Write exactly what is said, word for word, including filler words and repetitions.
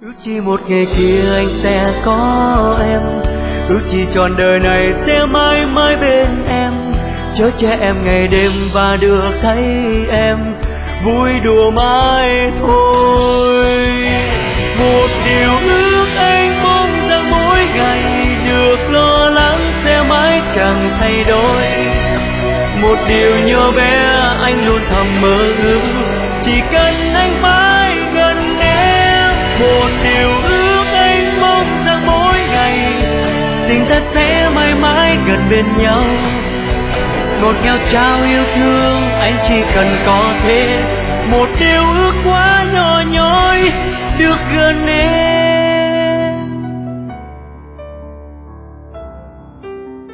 Ước chi một ngày kia anh sẽ có em, ước chi trọn đời này sẽ mãi mãi bên em, chở che em ngày đêm và được thấy em vui đùa mãi thôi. Một điều ước anh mong rằng mỗi ngày được lo lắng sẽ mãi chẳng thay đổi. Một điều nhỏ bé anh luôn thầm mơ ước, chỉ cần anh mãi gần em. Một điều ước anh mong rằng mỗi ngày tình ta sẽ mãi mãi gần bên nhau, ngọt ngào trao yêu thương anh chỉ cần có thế. Một điều ước quá nhỏ nhoi được gần em.